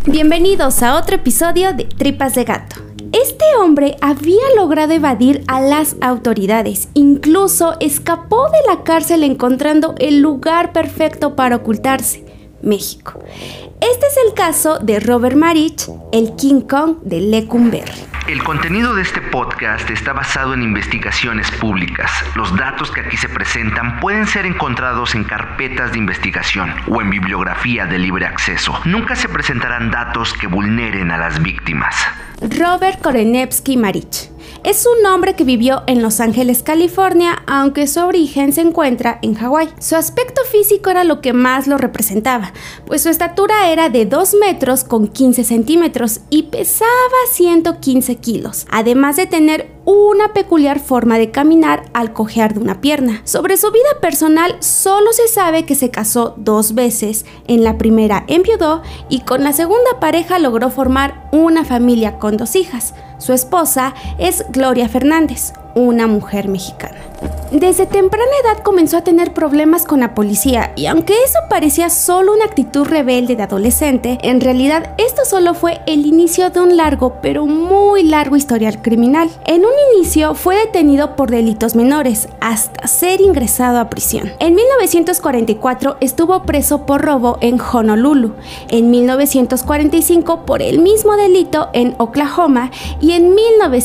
Bienvenidos a otro episodio de Tripas de Gato. Este hombre había logrado evadir a las autoridades, incluso escapó de la cárcel encontrando el lugar perfecto para ocultarse, México. Este es el caso de Robert Marich, el King Kong de Lecumberri. El contenido de este podcast está basado en investigaciones públicas. Los datos que aquí se presentan pueden ser encontrados en carpetas de investigación o en bibliografía de libre acceso. Nunca se presentarán datos que vulneren a las víctimas. Robert Korenevsky Marich es un hombre que vivió en Los Ángeles, California, aunque su origen se encuentra en Hawái. Su aspecto físico era lo que más lo representaba, pues su estatura era de 2 metros con 15 centímetros y pesaba 115 kilos, además de tener una peculiar forma de caminar al cojear de una pierna. Sobre su vida personal solo se sabe que se casó 2 veces, en la primera enviudó y con la segunda pareja logró formar una familia con 2 hijas. Su esposa es Gloria Fernández, una mujer mexicana. Desde temprana edad comenzó a tener problemas con la policía y aunque eso parecía solo una actitud rebelde de adolescente, en realidad esto solo fue el inicio de un largo pero muy largo historial criminal. En un inicio fue detenido por delitos menores hasta ser ingresado a prisión. En 1944 estuvo preso por robo en Honolulu, en 1945 por el mismo delito en Oklahoma y en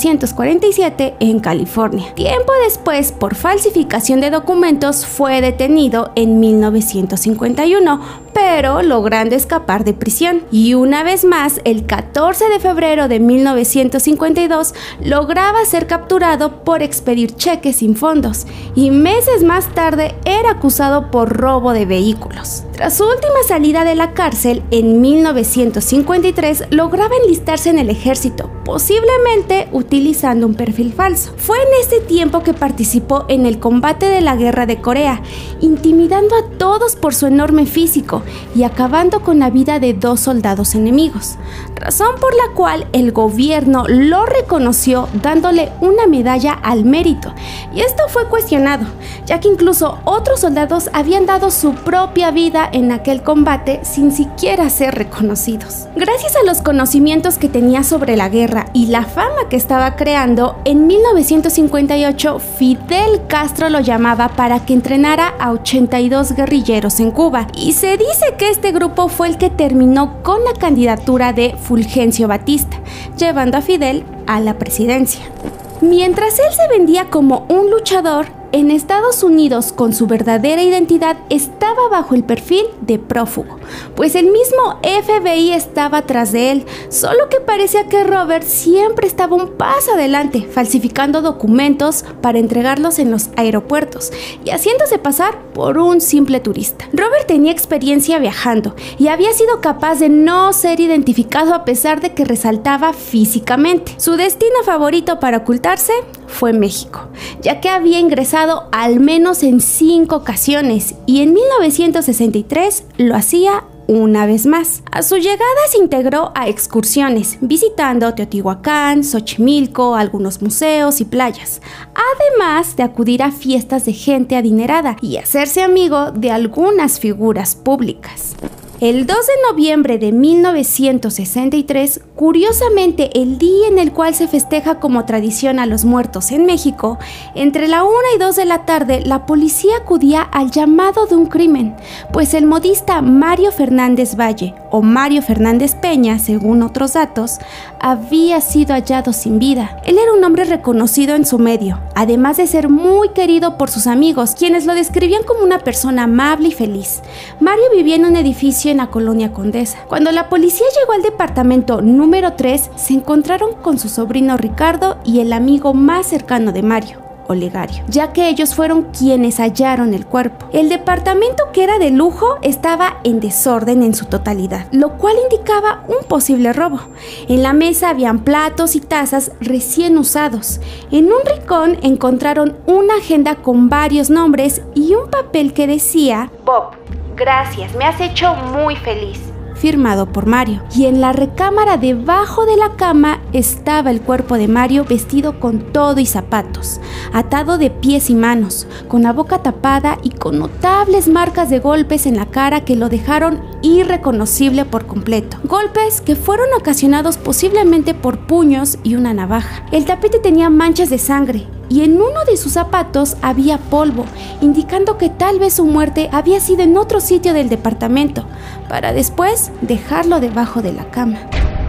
1947 en California. Tiempo después, por falsificación de documentos, fue detenido en 1951, pero logrando escapar de prisión. Y una vez más, el 14 de febrero de 1952, lograba ser capturado por expedir cheques sin fondos y meses más tarde era acusado por robo de vehículos. Tras su última salida de la cárcel, en 1953, lograba enlistarse en el ejército, posiblemente utilizando un perfil falso. Fue en este tiempo que participó en el combate de la Guerra de Corea, intimidando a todos por su enorme físico y acabando con la vida de 2 soldados enemigos, razón por la cual el gobierno lo reconoció dándole una medalla al mérito, y esto fue cuestionado, ya que incluso otros soldados habían dado su propia vida en aquel combate sin siquiera ser reconocidos. Gracias a los conocimientos que tenía sobre la guerra y la fama que estaba creando, en 1958 Fidel Castro lo llamaba para que entrenara a 82 guerrilleros en Cuba, y se dice que este grupo fue el que terminó con la candidatura de Fulgencio Batista, llevando a Fidel a la presidencia. Mientras él se vendía como un luchador, en Estados Unidos, con su verdadera identidad, estaba bajo el perfil de prófugo, pues el mismo FBI estaba tras de él, solo que parecía que Robert siempre estaba un paso adelante, falsificando documentos para entregarlos en los aeropuertos y haciéndose pasar por un simple turista. Robert tenía experiencia viajando y había sido capaz de no ser identificado a pesar de que resaltaba físicamente. Su destino favorito para ocultarse fue México, ya que había ingresado al menos en 5 ocasiones y en 1963 lo hacía una vez más. A su llegada se integró a excursiones, visitando Teotihuacán, Xochimilco, algunos museos y playas, además de acudir a fiestas de gente adinerada y hacerse amigo de algunas figuras públicas. El 2 de noviembre de 1963, curiosamente el día en el cual se festeja como tradición a los muertos en México, entre la 1 y 2 de la tarde, la policía acudía al llamado de un crimen, pues el modista Mario Fernández Valle, o Mario Fernández Peña, según otros datos, había sido hallado sin vida. Él era un hombre reconocido en su medio, además de ser muy querido por sus amigos, quienes lo describían como una persona amable y feliz. Mario vivía en un edificio en la colonia Condesa. Cuando la policía llegó al departamento número 3, se encontraron con su sobrino Ricardo y el amigo más cercano de Mario, Olegario, ya que ellos fueron quienes hallaron el cuerpo. El departamento, que era de lujo, estaba en desorden en su totalidad, lo cual indicaba un posible robo. En la mesa habían platos y tazas recién usados. En un rincón encontraron una agenda con varios nombres y un papel que decía: Bob, gracias, me has hecho muy feliz. firmado por Mario. Y en la recámara debajo de la cama estaba el cuerpo de Mario vestido con todo y zapatos, atado de pies y manos, con la boca tapada y con notables marcas de golpes en la cara que lo dejaron irreconocible por completo. Golpes que fueron ocasionados posiblemente por puños y una navaja. El tapete tenía manchas de sangre y en uno de sus zapatos había polvo, indicando que tal vez su muerte había sido en otro sitio del departamento, para después dejarlo debajo de la cama.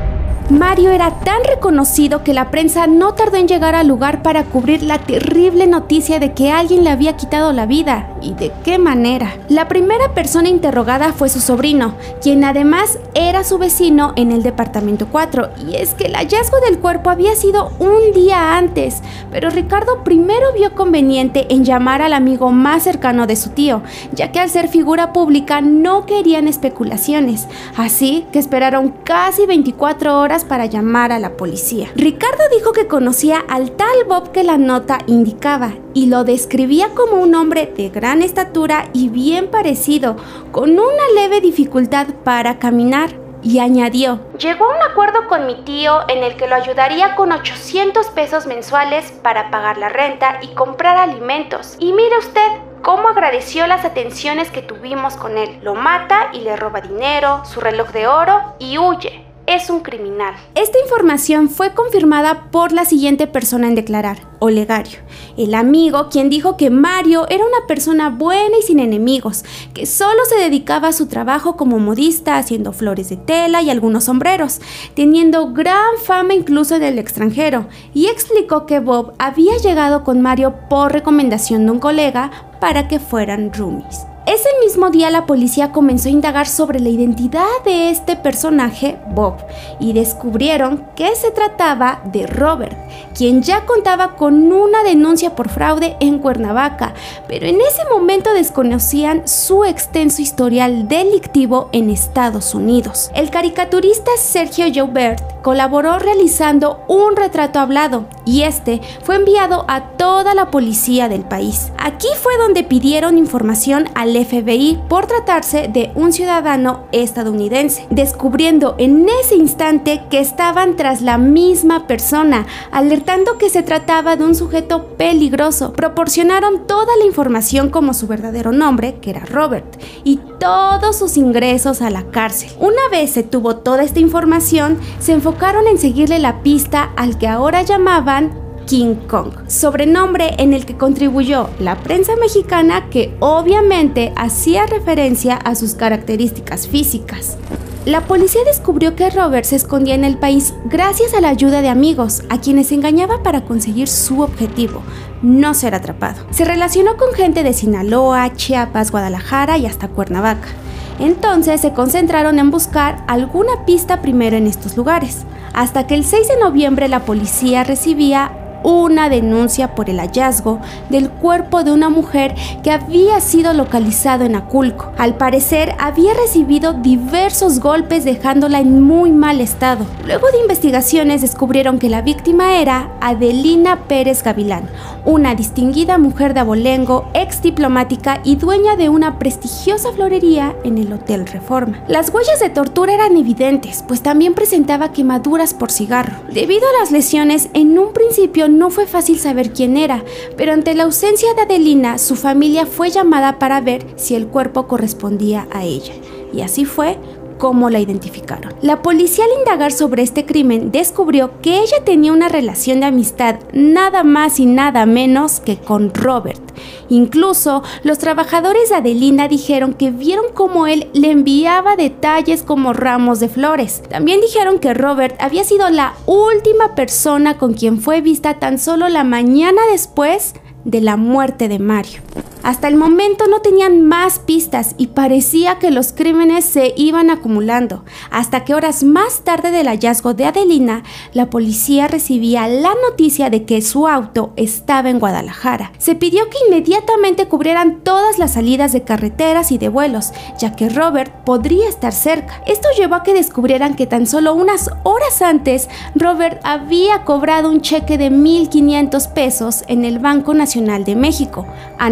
Mario era tan reconocido que la prensa no tardó en llegar al lugar para cubrir la terrible noticia de que alguien le había quitado la vida, y de qué manera. La primera persona interrogada fue su sobrino, quien además era su vecino en el departamento 4, y es que el hallazgo del cuerpo había sido un día antes, pero Ricardo primero vio conveniente en llamar al amigo más cercano de su tío, ya que al ser figura pública no querían especulaciones, así que esperaron casi 24 horas para llamar a la policía. Ricardo dijo que conocía al tal Bob que la nota indicaba y lo describía como un hombre de gran estatura y bien parecido, con una leve dificultad para caminar, y añadió: llegó a un acuerdo con mi tío en el que lo ayudaría con 800 pesos mensuales para pagar la renta y comprar alimentos, y mire usted cómo agradeció las atenciones que tuvimos con él. Lo mata y le roba dinero, su reloj de oro y huye. Es un criminal. Esta información fue confirmada por la siguiente persona en declarar, Olegario, el amigo quien dijo que Mario era una persona buena y sin enemigos, que solo se dedicaba a su trabajo como modista haciendo flores de tela y algunos sombreros, teniendo gran fama incluso en el extranjero, y explicó que Bob había llegado con Mario por recomendación de un colega para que fueran roomies. Ese mismo día la policía comenzó a indagar sobre la identidad de este personaje, Bob, y descubrieron que se trataba de Robert, quien ya contaba con una denuncia por fraude en Cuernavaca, pero en ese momento desconocían su extenso historial delictivo en Estados Unidos. El caricaturista Sergio Joubert colaboró realizando un retrato hablado y este fue enviado a toda la policía del país. Aquí fue donde pidieron información al FBI por tratarse de un ciudadano estadounidense, descubriendo en ese instante que estaban tras la misma persona, alertando que se trataba de un sujeto peligroso. Proporcionaron toda la información como su verdadero nombre, que era Robert, y todos sus ingresos a la cárcel. Una vez se tuvo toda esta información, se enfocaron en seguirle la pista al que ahora llamaban King Kong, sobrenombre en el que contribuyó la prensa mexicana, que obviamente hacía referencia a sus características físicas. La policía descubrió que Robert se escondía en el país gracias a la ayuda de amigos, a quienes engañaba para conseguir su objetivo, no ser atrapado. Se relacionó con gente de Sinaloa, Chiapas, Guadalajara y hasta Cuernavaca. Entonces se concentraron en buscar alguna pista primero en estos lugares, hasta que el 6 de noviembre la policía recibía una denuncia por el hallazgo del cuerpo de una mujer que había sido localizado en Aculco. Al parecer había recibido diversos golpes dejándola en muy mal estado. Luego de investigaciones descubrieron que la víctima era Adelina Pérez Gavilán, una distinguida mujer de abolengo, ex diplomática y dueña de una prestigiosa florería en el Hotel Reforma. Las huellas de tortura eran evidentes, pues también presentaba quemaduras por cigarro. Debido a las lesiones, en un principio no fue fácil saber quién era, pero ante la ausencia de Adelina, su familia fue llamada para ver si el cuerpo correspondía a ella, y así fue como la identificaron. La policía, al indagar sobre este crimen, descubrió que ella tenía una relación de amistad nada más y nada menos que con Robert. Incluso los trabajadores de Adelina dijeron que vieron cómo él le enviaba detalles como ramos de flores. También dijeron que Robert había sido la última persona con quien fue vista tan solo la mañana después de la muerte de Mario. Hasta el momento no tenían más pistas y parecía que los crímenes se iban acumulando, hasta que horas más tarde del hallazgo de Adelina, la policía recibía la noticia de que su auto estaba en Guadalajara. Se pidió que inmediatamente cubrieran todas las salidas de carreteras y de vuelos, ya que Robert podría estar cerca. Esto llevó a que descubrieran que tan solo unas horas antes, Robert había cobrado un cheque de 1,500 pesos en el Banco Nacional de México, a nombre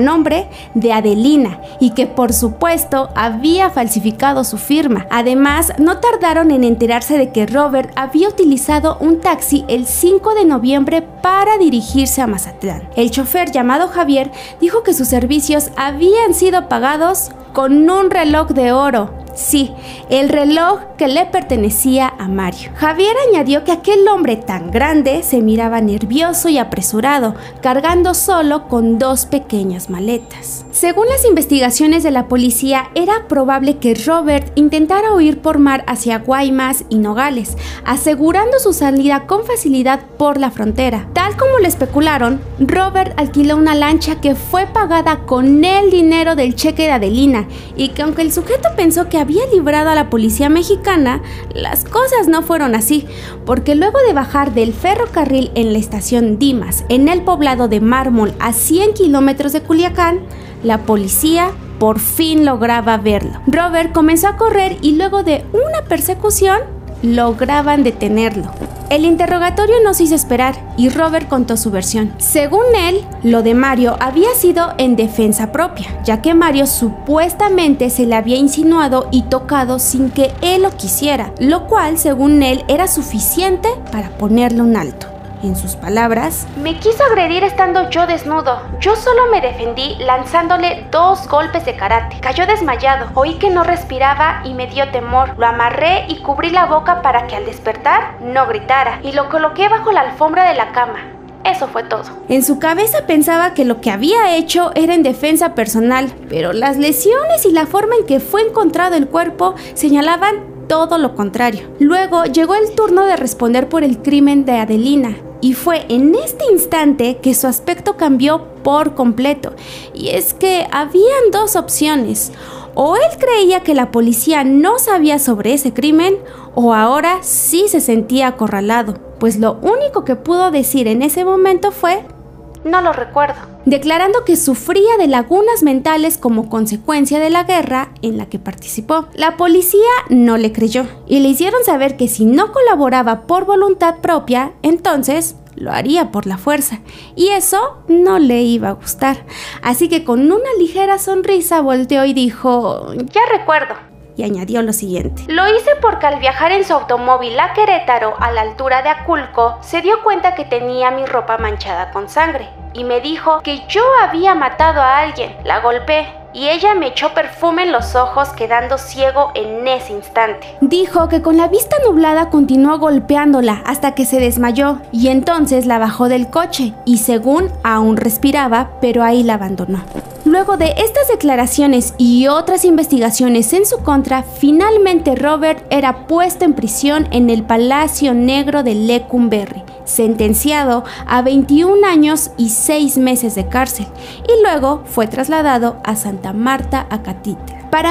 de Adelina y que por supuesto había falsificado su firma. Además, no tardaron en enterarse de que Robert había utilizado un taxi el 5 de noviembre para dirigirse a Mazatlán. El chofer, llamado Javier, dijo que sus servicios habían sido pagados con un reloj de oro. Sí, el reloj que le pertenecía a Mario. Javier añadió que aquel hombre tan grande se miraba nervioso y apresurado, cargando solo con 2 pequeñas maletas. Según las investigaciones de la policía, era probable que Robert intentara huir por mar hacia Guaymas y Nogales, asegurando su salida con facilidad por la frontera. Tal como lo especularon, Robert alquiló una lancha que fue pagada con el dinero del cheque de Adelina y que aunque el sujeto pensó que había librado a la policía mexicana, las cosas no fueron así, porque luego de bajar del ferrocarril en la estación Dimas, en el poblado de Mármol a 100 kilómetros de Culiacán, la policía por fin lograba verlo. Robert comenzó a correr y luego de una persecución lograban detenerlo. El interrogatorio no se hizo esperar y Robert contó su versión. Según él, lo de Mario había sido en defensa propia, ya que Mario supuestamente se le había insinuado y tocado sin que él lo quisiera, lo cual, según él, era suficiente para ponerle un alto. En sus palabras: me quiso agredir estando yo desnudo. Yo solo me defendí lanzándole 2 golpes de karate. Cayó desmayado. Oí que no respiraba y me dio temor. Lo amarré y cubrí la boca para que al despertar no gritara. Y lo coloqué bajo la alfombra de la cama. Eso fue todo. En su cabeza pensaba que lo que había hecho era en defensa personal, pero las lesiones y la forma en que fue encontrado el cuerpo señalaban todo lo contrario. Luego llegó el turno de responder por el crimen de Adelina. Y fue en este instante que su aspecto cambió por completo. Y es que habían 2 opciones. O él creía que la policía no sabía sobre ese crimen, o ahora sí se sentía acorralado, pues lo único que pudo decir en ese momento fue: no lo recuerdo, declarando que sufría de lagunas mentales como consecuencia de la guerra en la que participó. La policía no le creyó y le hicieron saber que si no colaboraba por voluntad propia, entonces lo haría por la fuerza, y eso no le iba a gustar. Así que con una ligera sonrisa volteó y dijo: ya recuerdo. Y añadió lo siguiente: lo hice porque al viajar en su automóvil a Querétaro, a la altura de Aculco, se dio cuenta que tenía mi ropa manchada con sangre y me dijo que yo había matado a alguien. La golpeé y ella me echó perfume en los ojos, quedando ciego en ese instante. Dijo que con la vista nublada continuó golpeándola hasta que se desmayó y entonces la bajó del coche y según aún respiraba, pero ahí la abandonó. Luego de estas declaraciones y otras investigaciones en su contra, finalmente Robert era puesto en prisión en el Palacio Negro de Lecumberri, sentenciado a 21 años y 6 meses de cárcel, y luego fue trasladado a Santa Marta, Acatitla. Para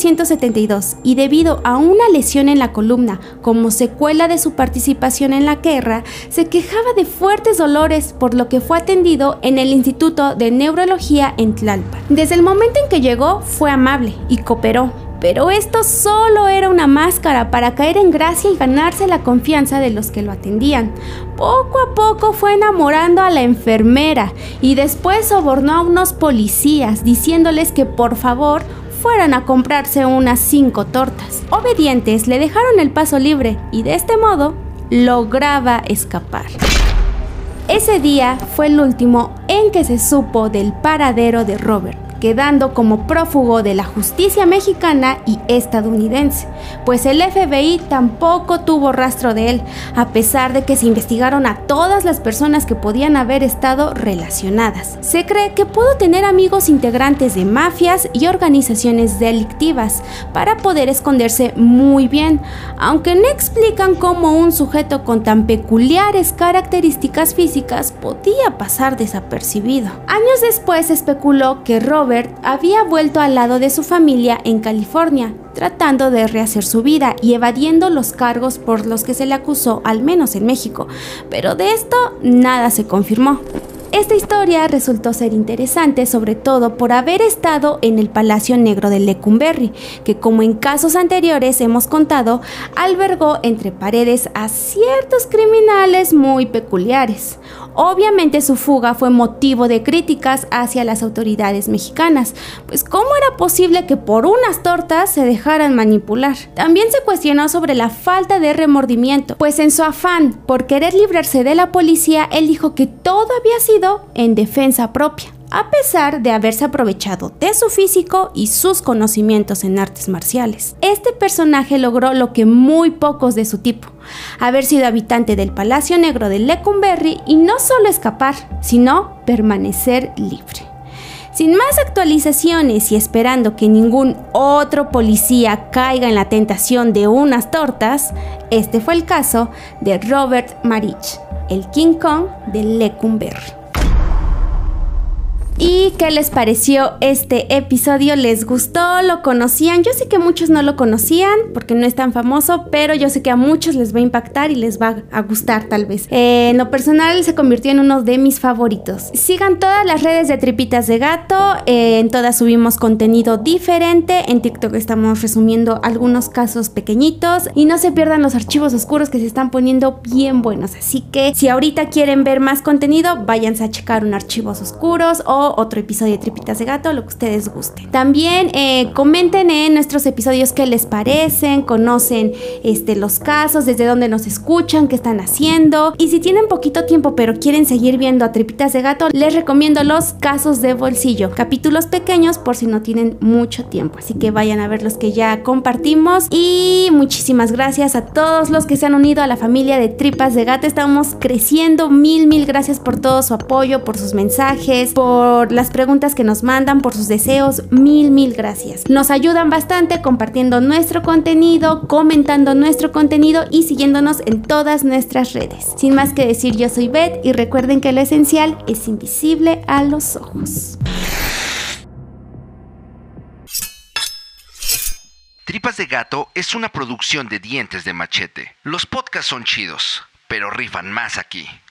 1972, y debido a una lesión en la columna como secuela de su participación en la guerra, se quejaba de fuertes dolores, por lo que fue atendido en el Instituto de Neurología en Tlalpan. Desde el momento en que llegó fue amable y cooperó, pero esto solo era una máscara para caer en gracia y ganarse la confianza de los que lo atendían. Poco a poco fue enamorando a la enfermera y después sobornó a unos policías diciéndoles que por favor fueran a comprarse unas 5 tortas. Obedientes le dejaron el paso libre y de este modo lograba escapar. Ese día fue el último en que se supo del paradero de Robert, quedando como prófugo de la justicia mexicana y estadounidense, pues el FBI tampoco tuvo rastro de él, a pesar de que se investigaron a todas las personas que podían haber estado relacionadas. Se cree que pudo tener amigos integrantes de mafias y organizaciones delictivas para poder esconderse muy bien, aunque no explican cómo un sujeto con tan peculiares características físicas podía pasar desapercibido. Años después se especuló que Robert había vuelto al lado de su familia en California, tratando de rehacer su vida y evadiendo los cargos por los que se le acusó, al menos en México, pero de esto nada se confirmó. Esta historia resultó ser interesante, sobre todo por haber estado en el Palacio Negro de Lecumberri, que como en casos anteriores hemos contado, albergó entre paredes a ciertos criminales muy peculiares. Obviamente su fuga fue motivo de críticas hacia las autoridades mexicanas, pues ¿cómo era posible que por unas tortas se dejaran manipular? También se cuestionó sobre la falta de remordimiento, pues en su afán por querer librarse de la policía, él dijo que todo había sido en defensa propia, a pesar de haberse aprovechado de su físico y sus conocimientos en artes marciales. Este personaje logró lo que muy pocos de su tipo: haber sido habitante del Palacio Negro de Lecumberri y no solo escapar, sino permanecer libre. Sin más actualizaciones y esperando que ningún otro policía caiga en la tentación de unas tortas, este fue el caso de Robert Marich, el King Kong de Lecumberri. ¿Y qué les pareció este episodio? ¿Les gustó? ¿Lo conocían? Yo sé que muchos no lo conocían porque no es tan famoso, pero yo sé que a muchos les va a impactar y les va a gustar tal vez. En lo personal se convirtió en uno de mis favoritos. Sigan todas las redes de Tripitas de Gato, en todas subimos contenido diferente. En TikTok estamos resumiendo algunos casos pequeñitos y no se pierdan los archivos oscuros que se están poniendo bien buenos. Así que si ahorita quieren ver más contenido, váyanse a checar un archivos oscuros o otro episodio de Tripitas de Gato, lo que ustedes gusten. También comenten en nuestros episodios qué les parecen, conocen los casos, desde dónde nos escuchan, qué están haciendo. Y si tienen poquito tiempo pero quieren seguir viendo a Tripitas de Gato, les recomiendo los casos de bolsillo, capítulos pequeños por si no tienen mucho tiempo. Así que vayan a ver los que ya compartimos. Y muchísimas gracias a todos los que se han unido a la familia de Tripas de Gato. Estamos creciendo. Mil gracias por todo su apoyo, por sus mensajes, por las preguntas que nos mandan, por sus deseos. Mil gracias. Nos ayudan bastante compartiendo nuestro contenido, comentando nuestro contenido y siguiéndonos en todas nuestras redes. Sin más que decir, yo soy Beth y recuerden que lo esencial es invisible a los ojos. Tripas de Gato es una producción de Dientes de Machete. Los podcasts son chidos, pero rifan más aquí.